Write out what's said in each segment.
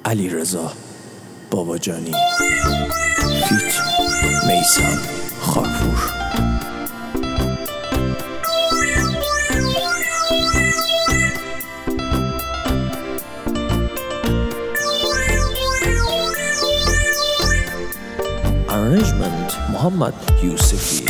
علیرضا باباجانی فیت میثم خاکپور. Arrangement محمد یوسفی.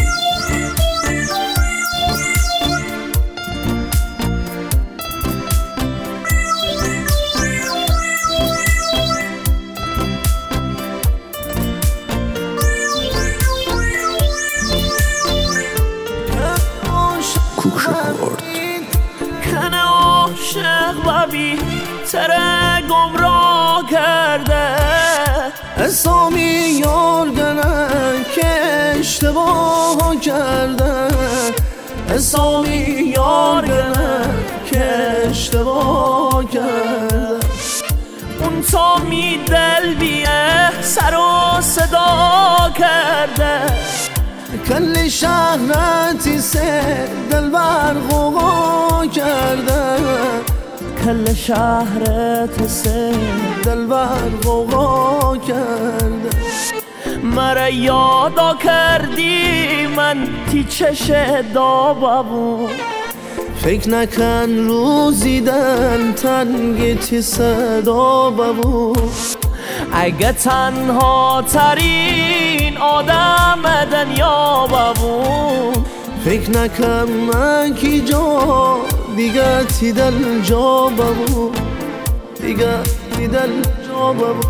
کنه عاشق و بی تره گمراه کرده، اسامی یارگنه که اشتباه کرده، اسامی یارگنه که اشتباه کرده. اون تا می دل بیه سر و صدا کرده، کل شهرتی سه دل بر غوغا کرده، کل شهرت سه دل بر غوغا کرده. مرا یادا کردی من تی چش دابابون، فکر نکن روزی دل تنگی تی صدا ببون. اگه تنها ترین آدم دنیا ببون، فکر نکن من کی جا دیگه تی دل جا ببون، دیگه تی دل جا ببون.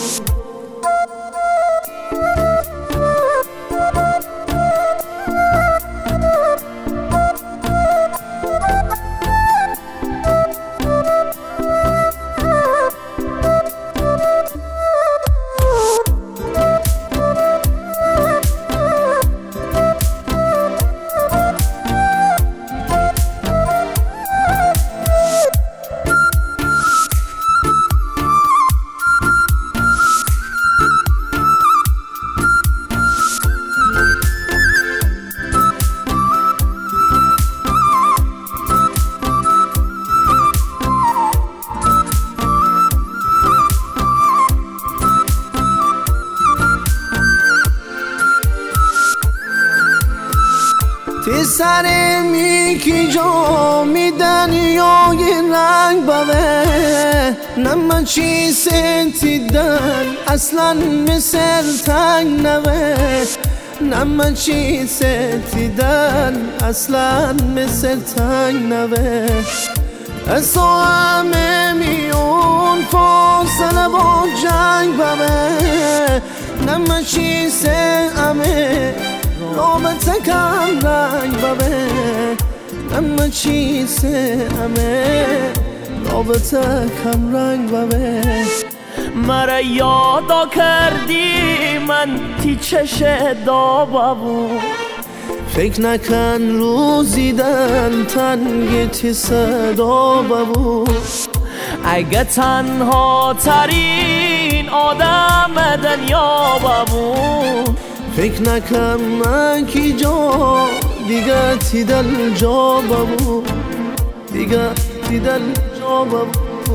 تی سر میکی جا میدن یا یه رنگ بوه، نمه چی ستیدن اصلا مثل تنگ نوه، نمه چی ستیدن اصلا مثل تنگ نوه. اسا همه میون فاصله با جنگ بوه، نمه چی سه همه رابطه کم رنگ ببه، اما چیزه همه رابطه کم رنگ ببه. مرا یادا کردی من تی چش دابابون، فکر نکن روزی دل تنگی تی صدا ببون. اگه تنها ترین آدم دنیا ببون، فکر نکن من کی جا دیگه تی دل جا ببون، دیگه تی دل جا ببون.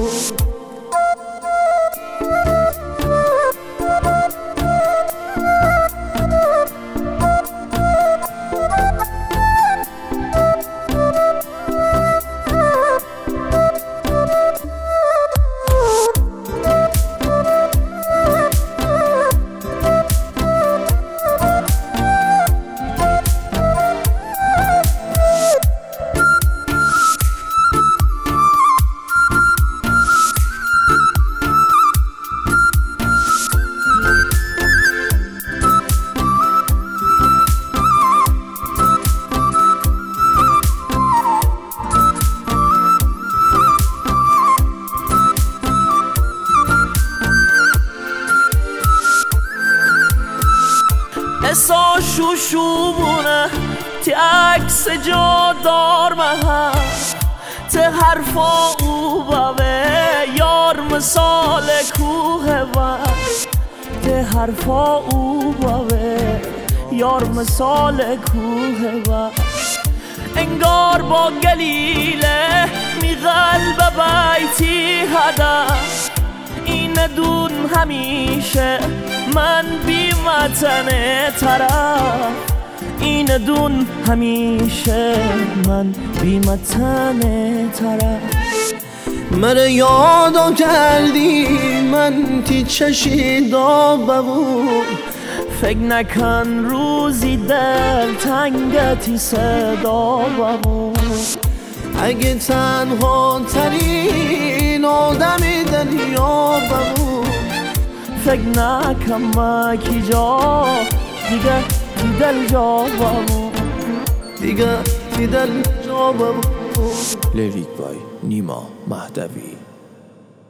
اسا شوشوبونه تی عکس جادار مهم، تی حرفا او بوه یار مثال کوه و، تی حرفا او بوه یار مثال کوه و. انگار با گلیله می قلب بیتی هدف، این ندون همیشه من بی وطن طرف، این دون همیشه من بی وطن طرف. مرا یادو کردی من تی چشیدا ببود، فکر نکن روزی دل تنگتی صدا ببود. اگه تنها ترین آدمی دنیا ببود، فکر نکن مکی جا دیگه تی دل جا ببود، دیگه تی دل جا ببود. لیریک بای نیما مهدوی.